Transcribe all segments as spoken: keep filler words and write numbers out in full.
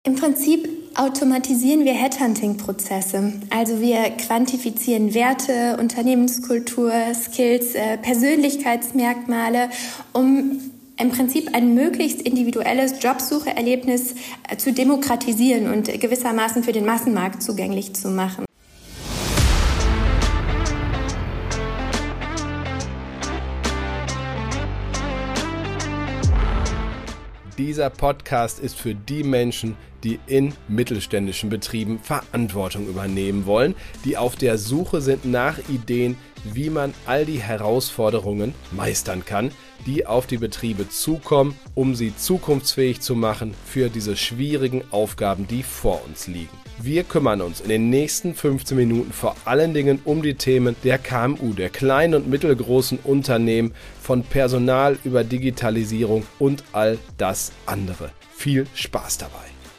Im Prinzip automatisieren wir Headhunting-Prozesse. Also wir quantifizieren Werte, Unternehmenskultur, Skills, äh, Persönlichkeitsmerkmale, um im Prinzip ein möglichst individuelles Jobsucherlebnis äh, zu demokratisieren und gewissermaßen für den Massenmarkt zugänglich zu machen. Dieser Podcast ist für die Menschen, die in mittelständischen Betrieben Verantwortung übernehmen wollen, die auf der Suche sind nach Ideen, wie man all die Herausforderungen meistern kann, die auf die Betriebe zukommen, um sie zukunftsfähig zu machen für diese schwierigen Aufgaben, die vor uns liegen. Wir kümmern uns in den nächsten fünfzehn Minuten vor allen Dingen um die Themen der K M U, der kleinen und mittelgroßen Unternehmen, von Personal über Digitalisierung und all das andere. Viel Spaß dabei!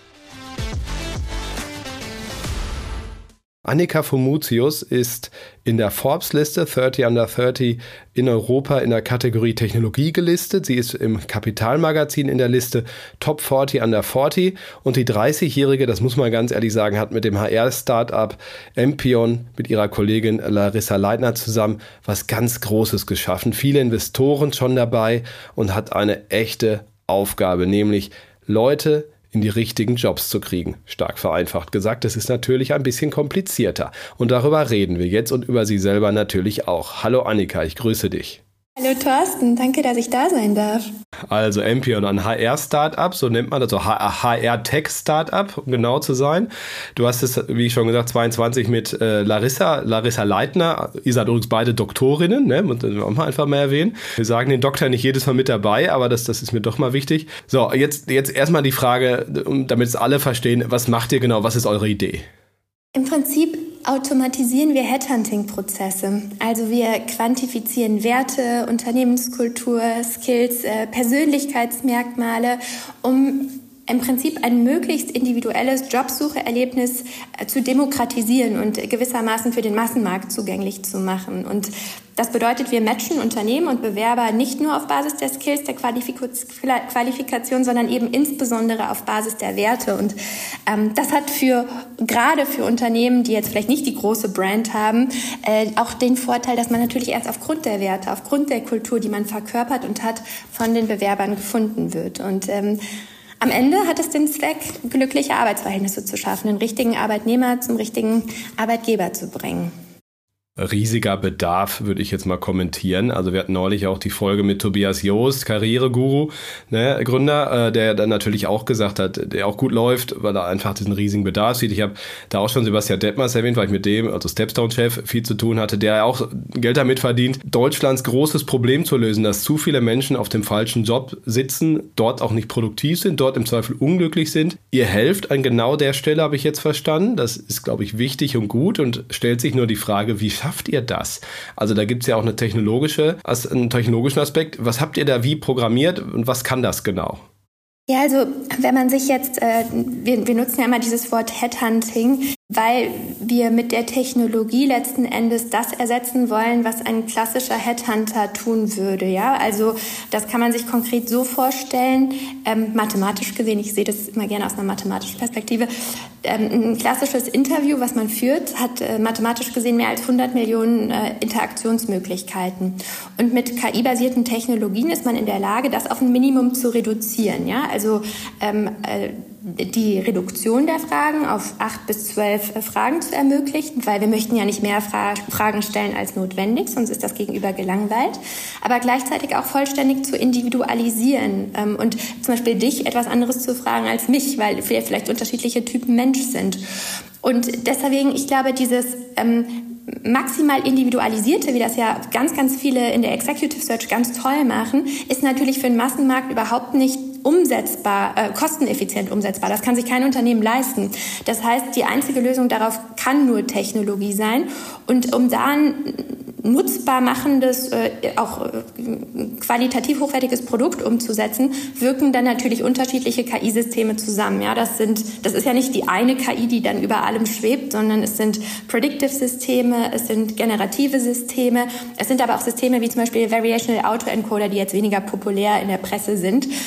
Annika Fomutius ist in der Forbes-Liste dreißig under dreißig in Europa in der Kategorie Technologie gelistet. Sie ist im Kapital-Magazin in der Liste Top vierzig under vierzig und die dreißigjährige, das muss man ganz ehrlich sagen, hat mit dem H R-Startup Empion mit ihrer Kollegin Larissa Leitner zusammen was ganz Großes geschaffen. Viele Investoren schon dabei und hat eine echte Aufgabe, nämlich Leute in die richtigen Jobs zu kriegen. Stark vereinfacht gesagt, es ist natürlich ein bisschen komplizierter. Und darüber reden wir jetzt und über sie selber natürlich auch. Hallo Annika, ich grüße dich. Hallo Thorsten, danke, dass ich da sein darf. Also Empion, ein H R-Startup, so nennt man das, so H R-Tech-Startup, um genau zu sein. Du hast es, wie ich schon gesagt, zweiundzwanzig mit äh, Larissa, Larissa Leitner. Ihr seid übrigens beide Doktorinnen, ne? Muss man auch mal einfach mal erwähnen. Wir sagen den Doktor nicht jedes Mal mit dabei, aber das, das ist mir doch mal wichtig. So, jetzt, jetzt erstmal die Frage, damit es alle verstehen, was macht ihr genau, was ist eure Idee? Im Prinzip automatisieren wir Headhunting-Prozesse. Also wir quantifizieren Werte, Unternehmenskultur, Skills, äh, Persönlichkeitsmerkmale, um im Prinzip ein möglichst individuelles Jobsucherlebnis äh, zu demokratisieren und gewissermaßen für den Massenmarkt zugänglich zu machen. Und das bedeutet, wir matchen Unternehmen und Bewerber nicht nur auf Basis der Skills, der Qualifikation, sondern eben insbesondere auf Basis der Werte. Und ähm, das hat für gerade für Unternehmen, die jetzt vielleicht nicht die große Brand haben, äh, auch den Vorteil, dass man natürlich erst aufgrund der Werte, aufgrund der Kultur, die man verkörpert und hat, von den Bewerbern gefunden wird. Und ähm, am Ende hat es den Zweck, glückliche Arbeitsverhältnisse zu schaffen, den richtigen Arbeitnehmer zum richtigen Arbeitgeber zu bringen. Riesiger Bedarf, würde ich jetzt mal kommentieren. Also wir hatten neulich auch die Folge mit Tobias Joost, Karriereguru, ne, Gründer, äh, der dann natürlich auch gesagt hat, der auch gut läuft, weil er einfach diesen riesigen Bedarf sieht. Ich habe da auch schon Sebastian Detmers erwähnt, weil ich mit dem, also Stepstone-Chef, viel zu tun hatte, der auch Geld damit verdient, Deutschlands großes Problem zu lösen, dass zu viele Menschen auf dem falschen Job sitzen, dort auch nicht produktiv sind, dort im Zweifel unglücklich sind. Ihr helft an genau der Stelle, habe ich jetzt verstanden. Das ist, glaube ich, wichtig und gut und stellt sich nur die Frage, wie schafft ihr das? Also da gibt es ja auch eine technologische, einen technologischen Aspekt. Was habt ihr da wie programmiert und was kann das genau? Ja, also wenn man sich jetzt, äh, wir, wir nutzen ja immer dieses Wort Headhunting, weil wir mit der Technologie letzten Endes das ersetzen wollen, was ein klassischer Headhunter tun würde. Ja, also das kann man sich konkret so vorstellen, ähm, mathematisch gesehen, ich sehe das immer gerne aus einer mathematischen Perspektive, ähm, ein klassisches Interview, was man führt, hat äh, mathematisch gesehen mehr als hundert Millionen äh, Interaktionsmöglichkeiten. Und mit K I-basierten Technologien ist man in der Lage, das auf ein Minimum zu reduzieren. Ja, also ähm, äh, die Reduktion der Fragen auf acht bis zwölf Fragen zu ermöglichen, weil wir möchten ja nicht mehr Fra- Fragen stellen als notwendig, sonst ist das Gegenüber gelangweilt, aber gleichzeitig auch vollständig zu individualisieren ähm, und zum Beispiel dich etwas anderes zu fragen als mich, weil wir vielleicht unterschiedliche Typen Mensch sind. Und deswegen, ich glaube, dieses ähm, maximal individualisierte, wie das ja ganz, ganz viele in der Executive Search ganz toll machen, ist natürlich für den Massenmarkt überhaupt nicht umsetzbar, äh, kosteneffizient umsetzbar. Das kann sich kein Unternehmen leisten. Das heißt, die einzige Lösung darauf kann nur Technologie sein. Und um da ein nutzbar machendes, äh, auch äh, qualitativ hochwertiges Produkt umzusetzen, wirken dann natürlich unterschiedliche K I-Systeme zusammen. Ja, das sind, das ist ja nicht die eine K I, die dann über allem schwebt, sondern es sind Predictive-Systeme, es sind generative Systeme, es sind aber auch Systeme wie zum Beispiel Variational Autoencoder, die jetzt weniger populär in der Presse sind und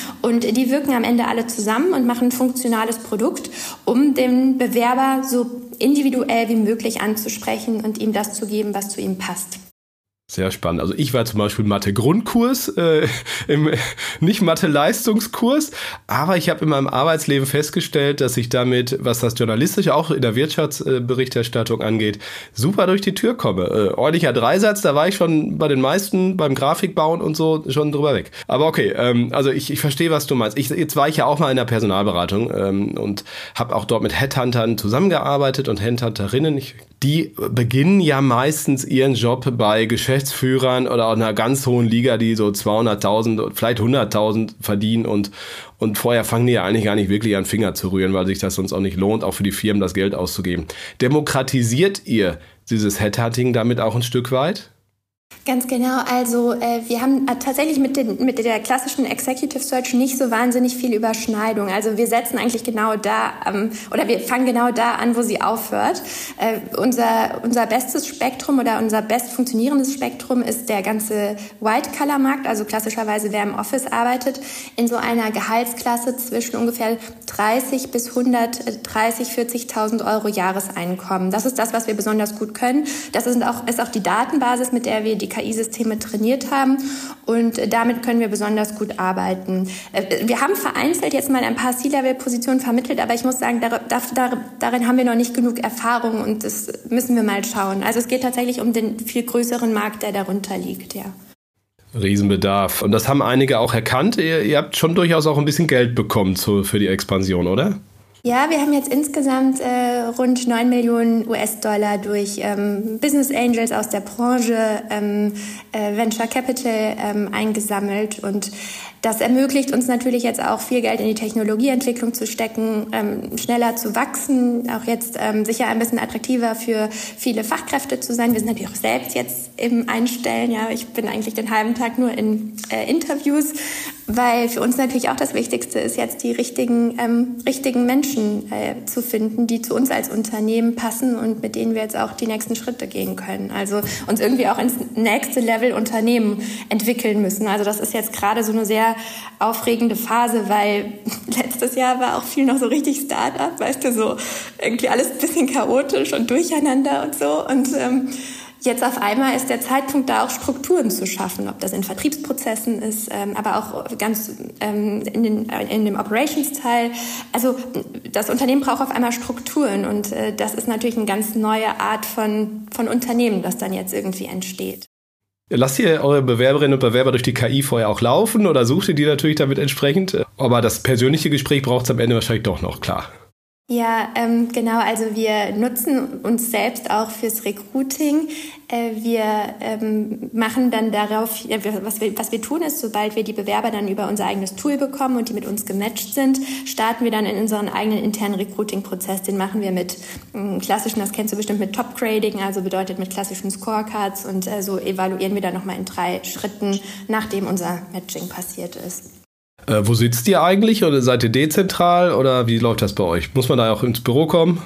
die wirken am Ende alle zusammen und machen ein funktionales Produkt, um den Bewerber so individuell wie möglich anzusprechen und ihm das zu geben, was zu ihm passt. Sehr spannend. Also ich war zum Beispiel Mathe-Grundkurs, äh, im, nicht Mathe-Leistungskurs, aber ich habe in meinem Arbeitsleben festgestellt, dass ich damit, was das Journalistische auch in der Wirtschaftsberichterstattung angeht, super durch die Tür komme. Äh, ordentlicher Dreisatz, da war ich schon bei den meisten beim Grafikbauen und so schon drüber weg. Aber okay, ähm, also ich, ich verstehe, was du meinst. Ich, jetzt war ich ja auch mal in der Personalberatung ähm, und habe auch dort mit Headhuntern zusammengearbeitet und Headhunterinnen. Ich, die beginnen ja meistens ihren Job bei Geschäftsführern Geschäftsführern oder auch einer ganz hohen Liga, die so zweihunderttausend, vielleicht hunderttausend verdienen und, und vorher fangen die ja eigentlich gar nicht wirklich an Finger zu rühren, weil sich das sonst auch nicht lohnt, auch für die Firmen das Geld auszugeben. Demokratisiert ihr dieses Headhunting damit auch ein Stück weit? Ganz genau, also äh, wir haben tatsächlich mit, den, mit der klassischen Executive Search nicht so wahnsinnig viel Überschneidung. Also wir setzen eigentlich genau da, ähm, oder wir fangen genau da an, wo sie aufhört. Äh, unser, unser bestes Spektrum oder unser best funktionierendes Spektrum ist der ganze White-Color-Markt, also klassischerweise wer im Office arbeitet, in so einer Gehaltsklasse zwischen ungefähr dreißig bis hundertdreißig, vierzigtausend Euro Jahreseinkommen. Das ist das, was wir besonders gut können. Das ist auch, ist auch die Datenbasis, mit der wir die K I-Systeme trainiert haben und damit können wir besonders gut arbeiten. Wir haben vereinzelt jetzt mal ein paar C-Level-Positionen vermittelt, aber ich muss sagen, dar, dar, darin haben wir noch nicht genug Erfahrung und das müssen wir mal schauen. Also es geht tatsächlich um den viel größeren Markt, der darunter liegt, ja. Riesenbedarf. Und das haben einige auch erkannt. Ihr, ihr habt schon durchaus auch ein bisschen Geld bekommen zu, für die Expansion, oder? Ja, wir haben jetzt insgesamt äh, rund neun Millionen U S-Dollar durch ähm, Business Angels aus der Branche, ähm, äh, Venture Capital ähm, eingesammelt und das ermöglicht uns natürlich jetzt auch viel Geld in die Technologieentwicklung zu stecken, ähm, schneller zu wachsen, auch jetzt ähm, sicher ein bisschen attraktiver für viele Fachkräfte zu sein. Wir sind natürlich auch selbst jetzt im Einstellen. Ja, ich bin eigentlich den halben Tag nur in äh, Interviews, weil für uns natürlich auch das Wichtigste ist, jetzt die richtigen, ähm, richtigen Menschen äh, zu finden, die zu uns als Unternehmen passen und mit denen wir jetzt auch die nächsten Schritte gehen können. Also uns irgendwie auch ins nächste Level Unternehmen entwickeln müssen. Also das ist jetzt gerade so eine sehr aufregende Phase, weil letztes Jahr war auch viel noch so richtig Start-up, weißt du, so irgendwie alles ein bisschen chaotisch und durcheinander und so. Und ähm, jetzt auf einmal ist der Zeitpunkt da, auch Strukturen zu schaffen, ob das in Vertriebsprozessen ist, ähm, aber auch ganz ähm, in, den, in dem Operations-Teil. Also das Unternehmen braucht auf einmal Strukturen und äh, das ist natürlich eine ganz neue Art von, von Unternehmen, das dann jetzt irgendwie entsteht. Lasst ihr eure Bewerberinnen und Bewerber durch die K I vorher auch laufen oder sucht ihr die natürlich damit entsprechend? Aber das persönliche Gespräch braucht es am Ende wahrscheinlich doch noch, klar. Ja, ähm, genau. Also wir nutzen uns selbst auch fürs Recruiting. Äh, wir ähm, machen dann darauf, ja, was wir, was wir tun ist, sobald wir die Bewerber dann über unser eigenes Tool bekommen und die mit uns gematcht sind, starten wir dann in unseren eigenen internen Recruiting-Prozess. Den machen wir mit ähm, klassischen, das kennst du bestimmt, mit Top-Grading, also bedeutet mit klassischen Scorecards und äh, so evaluieren wir dann nochmal in drei Schritten, nachdem unser Matching passiert ist. Äh, wo sitzt ihr eigentlich oder seid ihr dezentral oder wie läuft das bei euch? Muss man da auch ins Büro kommen?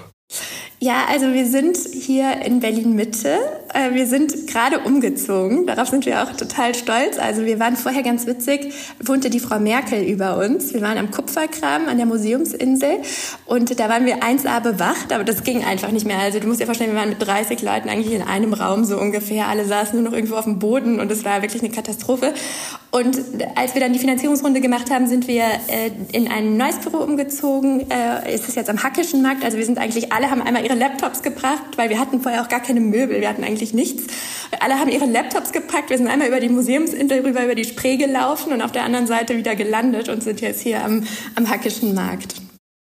Ja, also wir sind hier in Berlin-Mitte. Wir sind gerade umgezogen. Darauf sind wir auch total stolz. Also wir waren vorher, ganz witzig, wohnte die Frau Merkel über uns. Wir waren am Kupfergraben an der Museumsinsel und da waren wir eins a bewacht, aber das ging einfach nicht mehr. Also du musst dir vorstellen, wir waren mit dreißig Leuten eigentlich in einem Raum so ungefähr. Alle saßen nur noch irgendwo auf dem Boden und es war wirklich eine Katastrophe. Und als wir dann die Finanzierungsrunde gemacht haben, sind wir äh, in ein neues Büro umgezogen. Äh, es ist jetzt am Hackischen Markt. Also wir sind eigentlich, alle haben einmal ihre Laptops gebracht, weil wir hatten vorher auch gar keine Möbel. Wir hatten eigentlich nichts. Alle haben ihre Laptops gepackt. Wir sind einmal über die Museumsinsel rüber, über die Spree gelaufen und auf der anderen Seite wieder gelandet und sind jetzt hier am, am Hackischen Markt.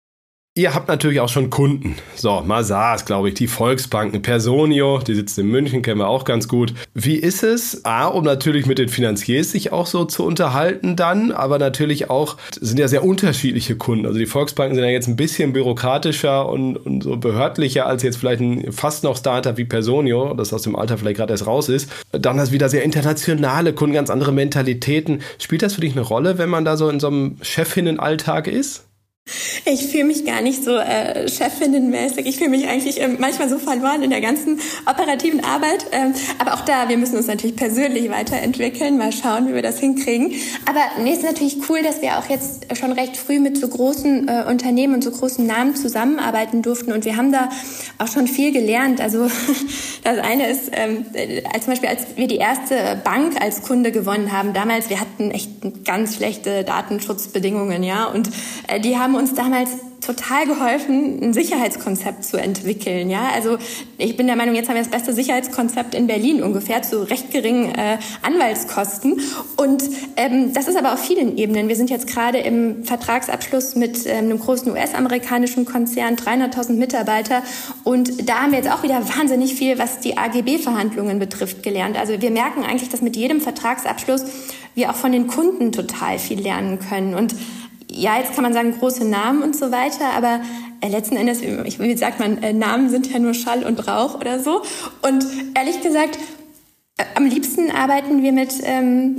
Ihr habt natürlich auch schon Kunden. So, Mazars, glaube ich, die Volksbanken, Personio, die sitzt in München, kennen wir auch ganz gut. Wie ist es? A, um natürlich mit den Finanziers sich auch so zu unterhalten dann, aber natürlich auch, sind ja sehr unterschiedliche Kunden. Also die Volksbanken sind ja jetzt ein bisschen bürokratischer und, und so behördlicher als jetzt vielleicht ein fast noch Startup wie Personio, das aus dem Alter vielleicht gerade erst raus ist. Dann hast du wieder sehr internationale Kunden, ganz andere Mentalitäten. Spielt das für dich eine Rolle, wenn man da so in so einem Chefinnenalltag ist? Ich fühle mich gar nicht so äh, chefinnenmäßig. Ich fühle mich eigentlich ähm, manchmal so verloren in der ganzen operativen Arbeit. Ähm, aber auch da, wir müssen uns natürlich persönlich weiterentwickeln. Mal schauen, wie wir das hinkriegen. Aber nee, es ist natürlich cool, dass wir auch jetzt schon recht früh mit so großen äh, Unternehmen und so großen Namen zusammenarbeiten durften. Und wir haben da auch schon viel gelernt. Also das eine ist, ähm, als zum Beispiel, als wir die erste Bank als Kunde gewonnen haben, damals, wir hatten echt ganz schlechte Datenschutzbedingungen, ja. Und äh, die haben uns damals total geholfen, ein Sicherheitskonzept zu entwickeln. Ja, also ich bin der Meinung, jetzt haben wir das beste Sicherheitskonzept in Berlin ungefähr zu recht geringen äh, Anwaltskosten. Und ähm, das ist aber auf vielen Ebenen. Wir sind jetzt gerade im Vertragsabschluss mit ähm, einem großen U S-amerikanischen Konzern, dreihunderttausend Mitarbeiter. Und da haben wir jetzt auch wieder wahnsinnig viel, was die A G B-Verhandlungen betrifft, gelernt. Also wir merken eigentlich, dass mit jedem Vertragsabschluss wir auch von den Kunden total viel lernen können. Und ja, jetzt kann man sagen, große Namen und so weiter, aber äh, letzten Endes, wie sagt man, äh, Namen sind ja nur Schall und Rauch oder so. Und ehrlich gesagt, äh, am liebsten arbeiten wir mit ähm,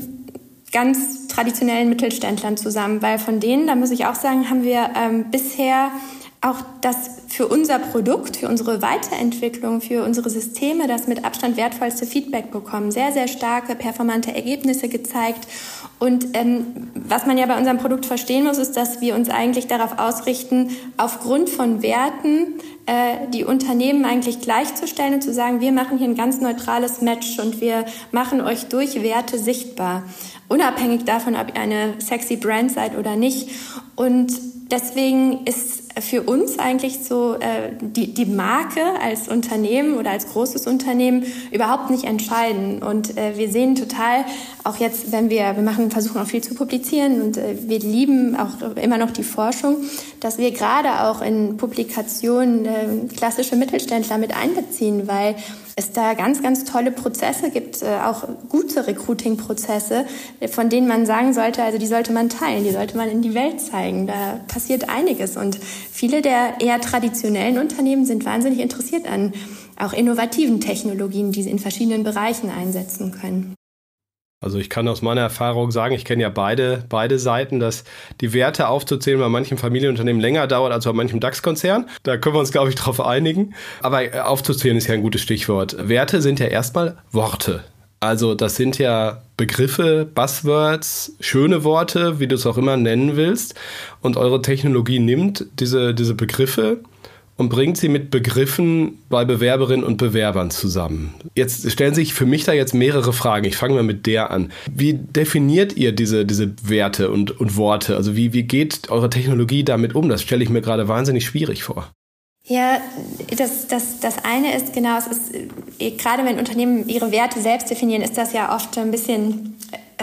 ganz traditionellen Mittelständlern zusammen, weil von denen, da muss ich auch sagen, haben wir ähm, bisher auch das für unser Produkt, für unsere Weiterentwicklung, für unsere Systeme das mit Abstand wertvollste Feedback bekommen. Sehr, sehr starke, performante Ergebnisse gezeigt. Und ähm, was man ja bei unserem Produkt verstehen muss, ist, dass wir uns eigentlich darauf ausrichten, aufgrund von Werten äh, die Unternehmen eigentlich gleichzustellen und zu sagen, wir machen hier ein ganz neutrales Match und wir machen euch durch Werte sichtbar. Unabhängig davon, ob ihr eine sexy Brand seid oder nicht. Und deswegen ist für uns eigentlich so äh, die, die Marke als Unternehmen oder als großes Unternehmen überhaupt nicht entscheidend. Und äh, wir sehen total, auch jetzt, wenn wir, wir machen, versuchen auch viel zu publizieren und äh, wir lieben auch immer noch die Forschung, dass wir gerade auch in Publikationen äh, klassische Mittelständler mit einbeziehen, weil es da ganz, ganz tolle Prozesse gibt, äh, auch gute Recruiting-Prozesse, von denen man sagen sollte, also die sollte man teilen, die sollte man in die Welt zeigen. Da passiert einiges und viele der eher traditionellen Unternehmen sind wahnsinnig interessiert an auch innovativen Technologien, die sie in verschiedenen Bereichen einsetzen können. Also ich kann aus meiner Erfahrung sagen, ich kenne ja beide, beide Seiten, dass die Werte aufzuzählen bei manchen Familienunternehmen länger dauert als bei manchem DAX-Konzern. Da können wir uns, glaube ich, drauf einigen. Aber aufzuzählen ist ja ein gutes Stichwort. Werte sind ja erstmal Worte. Also das sind ja Begriffe, Buzzwords, schöne Worte, wie du es auch immer nennen willst. Und eure Technologie nimmt diese, diese Begriffe und bringt sie mit Begriffen bei Bewerberinnen und Bewerbern zusammen. Jetzt stellen sich für mich da jetzt mehrere Fragen. Ich fange mal mit der an. Wie definiert ihr diese, diese Werte und, und Worte? Also wie, wie geht eure Technologie damit um? Das stelle ich mir gerade wahnsinnig schwierig vor. Ja, das, das, das eine ist genau, es ist, gerade wenn Unternehmen ihre Werte selbst definieren, ist das ja oft ein bisschen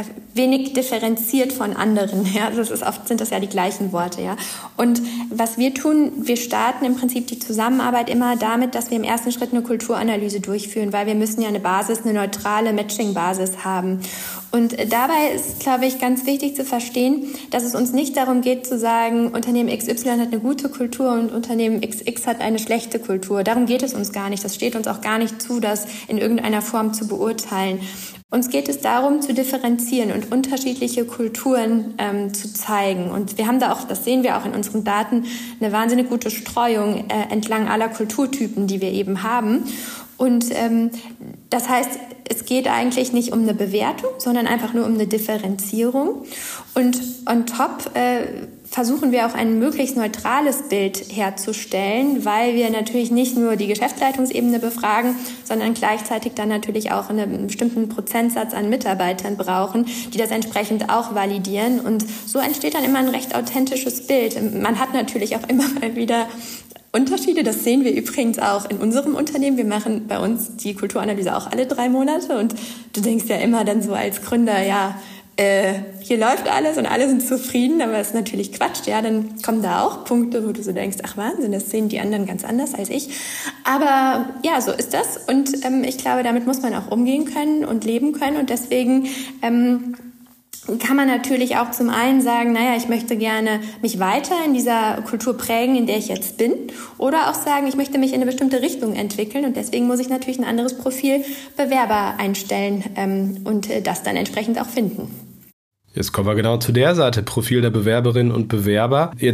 wenig differenziert von anderen. Ja, das ist oft sind das ja die gleichen Worte. Ja, und was wir tun, wir starten im Prinzip die Zusammenarbeit immer damit, dass wir im ersten Schritt eine Kulturanalyse durchführen, weil wir müssen ja eine Basis, eine neutrale Matching-Basis haben. Und dabei ist, glaube ich, ganz wichtig zu verstehen, dass es uns nicht darum geht zu sagen, Unternehmen X Y hat eine gute Kultur und Unternehmen X X hat eine schlechte Kultur. Darum geht es uns gar nicht. Das steht uns auch gar nicht zu, das in irgendeiner Form zu beurteilen. Uns geht es darum, zu differenzieren und unterschiedliche Kulturen ähm, zu zeigen. Und wir haben da auch, das sehen wir auch in unseren Daten, eine wahnsinnig gute Streuung äh, entlang aller Kulturtypen, die wir eben haben. Und ähm, das heißt, es geht eigentlich nicht um eine Bewertung, sondern einfach nur um eine Differenzierung. Und on top äh, versuchen wir auch ein möglichst neutrales Bild herzustellen, weil wir natürlich nicht nur die Geschäftsleitungsebene befragen, sondern gleichzeitig dann natürlich auch einen bestimmten Prozentsatz an Mitarbeitern brauchen, die das entsprechend auch validieren. Und so entsteht dann immer ein recht authentisches Bild. Man hat natürlich auch immer mal wieder Unterschiede, das sehen wir übrigens auch in unserem Unternehmen. Wir machen bei uns die Kulturanalyse auch alle drei Monate und du denkst ja immer dann so als Gründer, ja, äh, hier läuft alles und alle sind zufrieden, aber das ist natürlich Quatsch. Ja, dann kommen da auch Punkte, wo du so denkst, ach Wahnsinn, das sehen die anderen ganz anders als ich. Aber ja, so ist das und ähm, ich glaube, damit muss man auch umgehen können und leben können und deswegen ähm, kann man natürlich auch zum einen sagen, naja, ich möchte gerne mich weiter in dieser Kultur prägen, in der ich jetzt bin. Oder auch sagen, ich möchte mich in eine bestimmte Richtung entwickeln und deswegen muss ich natürlich ein anderes Profil Bewerber einstellen ähm, und äh, das dann entsprechend auch finden. Jetzt kommen wir genau zu der Seite, Profil der Bewerberinnen und Bewerber. Jetzt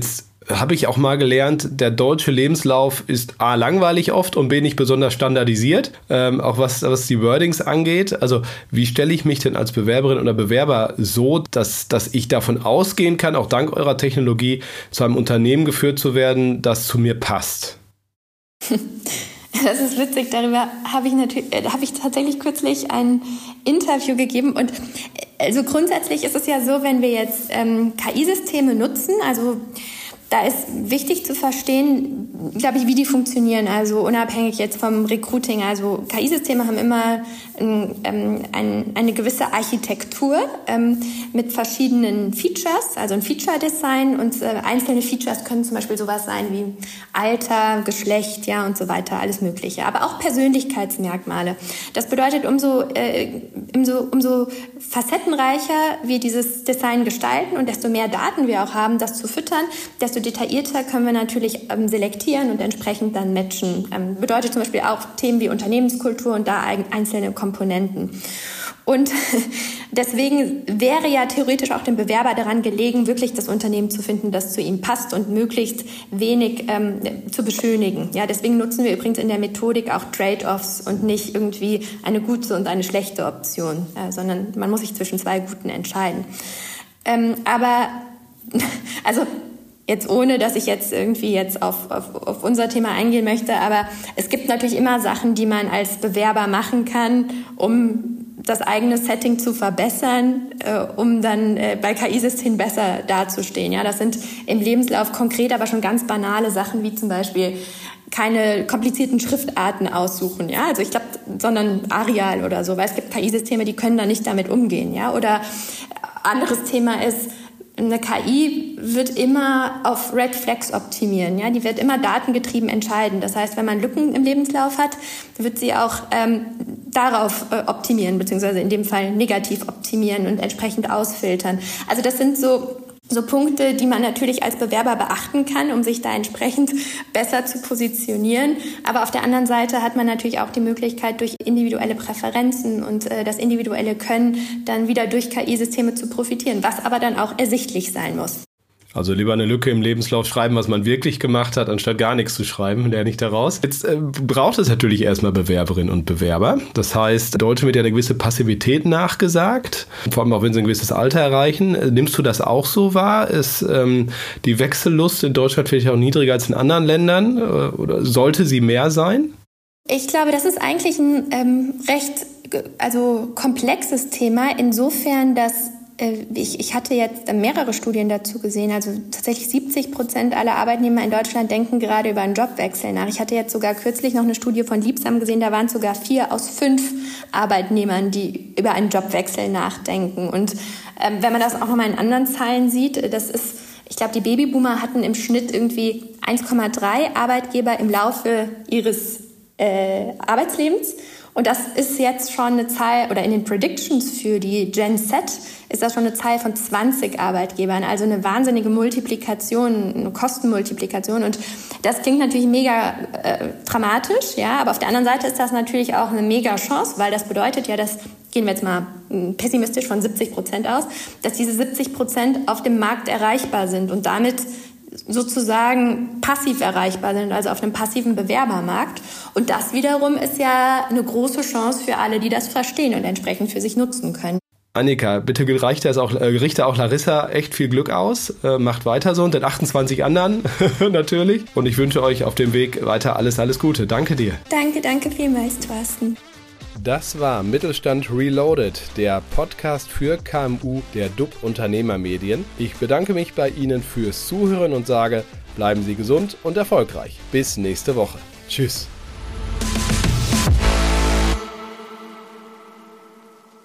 habe ich auch mal gelernt, der deutsche Lebenslauf ist A, langweilig oft und B, nicht besonders standardisiert, ähm, auch was, was die Wordings angeht. Also wie stelle ich mich denn als Bewerberin oder Bewerber so, dass, dass ich davon ausgehen kann, auch dank eurer Technologie zu einem Unternehmen geführt zu werden, das zu mir passt? Das ist witzig, darüber habe ich natürlich, äh, habe ich tatsächlich kürzlich ein Interview gegeben und also grundsätzlich ist es ja so, wenn wir jetzt ähm, K I-Systeme nutzen, also da ist wichtig zu verstehen, glaube ich, wie die funktionieren, also unabhängig jetzt vom Recruiting. Also K I-Systeme haben immer ähm, ein, eine gewisse Architektur ähm, mit verschiedenen Features, also ein Feature-Design und äh, einzelne Features können zum Beispiel sowas sein wie Alter, Geschlecht, ja und so weiter, alles Mögliche, aber auch Persönlichkeitsmerkmale. Das bedeutet, umso, äh, umso, umso facettenreicher wir dieses Design gestalten und desto mehr Daten wir auch haben, das zu füttern, desto detaillierter können wir natürlich ähm, selektieren und entsprechend dann matchen. Ähm, bedeutet zum Beispiel auch Themen wie Unternehmenskultur und da einzelne Komponenten. Und deswegen wäre ja theoretisch auch dem Bewerber daran gelegen, wirklich das Unternehmen zu finden, das zu ihm passt und möglichst wenig ähm, zu beschönigen. Ja, deswegen nutzen wir übrigens in der Methodik auch Trade-offs und nicht irgendwie eine gute und eine schlechte Option, äh, sondern man muss sich zwischen zwei guten entscheiden. Ähm, aber also Jetzt ohne, dass ich jetzt irgendwie jetzt auf, auf, auf unser Thema eingehen möchte, aber es gibt natürlich immer Sachen, die man als Bewerber machen kann, um das eigene Setting zu verbessern, äh, um dann äh, bei K I-Systemen besser dazustehen. Ja, das sind im Lebenslauf konkret, aber schon ganz banale Sachen, wie zum Beispiel keine komplizierten Schriftarten aussuchen, ja, also ich glaube, sondern Arial oder so, weil es gibt K I-Systeme, die können da nicht damit umgehen, ja, oder anderes Thema ist, eine K I wird immer auf Red Flags optimieren, ja, die wird immer datengetrieben entscheiden. Das heißt, wenn man Lücken im Lebenslauf hat, wird sie auch ähm, darauf äh, optimieren, beziehungsweise in dem Fall negativ optimieren und entsprechend ausfiltern. Also das sind so So Punkte, die man natürlich als Bewerber beachten kann, um sich da entsprechend besser zu positionieren. Aber auf der anderen Seite hat man natürlich auch die Möglichkeit, durch individuelle Präferenzen und äh, das individuelle Können dann wieder durch K I-Systeme zu profitieren, was aber dann auch ersichtlich sein muss. Also lieber eine Lücke im Lebenslauf schreiben, was man wirklich gemacht hat, anstatt gar nichts zu schreiben, lerne ich daraus. Jetzt äh, braucht es natürlich erstmal Bewerberinnen und Bewerber. Das heißt, Deutschen wird ja eine gewisse Passivität nachgesagt, vor allem auch wenn sie ein gewisses Alter erreichen. Nimmst du das auch so wahr? Ist ähm, die Wechsellust in Deutschland vielleicht auch niedriger als in anderen Ländern? Äh, oder sollte sie mehr sein? Ich glaube, das ist eigentlich ein ähm, recht also komplexes Thema, insofern, dass Ich, ich hatte jetzt mehrere Studien dazu gesehen, also tatsächlich siebzig Prozent aller Arbeitnehmer in Deutschland denken gerade über einen Jobwechsel nach. Ich hatte jetzt sogar kürzlich noch eine Studie von Liebsam gesehen, da waren es sogar vier aus fünf Arbeitnehmern, die über einen Jobwechsel nachdenken. Und ähm, wenn man das auch nochmal in anderen Zahlen sieht, das ist, ich glaube, die Babyboomer hatten im Schnitt irgendwie eins Komma drei Arbeitgeber im Laufe ihres äh, Arbeitslebens. Und das ist jetzt schon eine Zahl, oder in den Predictions für die Gen Z ist das schon eine Zahl von zwanzig Arbeitgebern. Also eine wahnsinnige Multiplikation, eine Kostenmultiplikation. Und das klingt natürlich mega äh, dramatisch, ja. Aber auf der anderen Seite ist das natürlich auch eine mega Chance, weil das bedeutet ja, dass, gehen wir jetzt mal pessimistisch von siebzig Prozent aus, dass diese siebzig Prozent auf dem Markt erreichbar sind und damit sozusagen passiv erreichbar sind, also auf einem passiven Bewerbermarkt. Und das wiederum ist ja eine große Chance für alle, die das verstehen und entsprechend für sich nutzen können. Annika, bitte richte auch, äh, richte auch Larissa echt viel Glück aus. Äh, macht weiter so und den achtundzwanzig anderen natürlich. Und ich wünsche euch auf dem Weg weiter alles, alles Gute. Danke dir. Danke, danke vielmals, Thorsten. Das war Mittelstand Reloaded, der Podcast für K M U der D U B Unternehmermedien. Ich bedanke mich bei Ihnen fürs Zuhören und sage, bleiben Sie gesund und erfolgreich. Bis nächste Woche. Tschüss.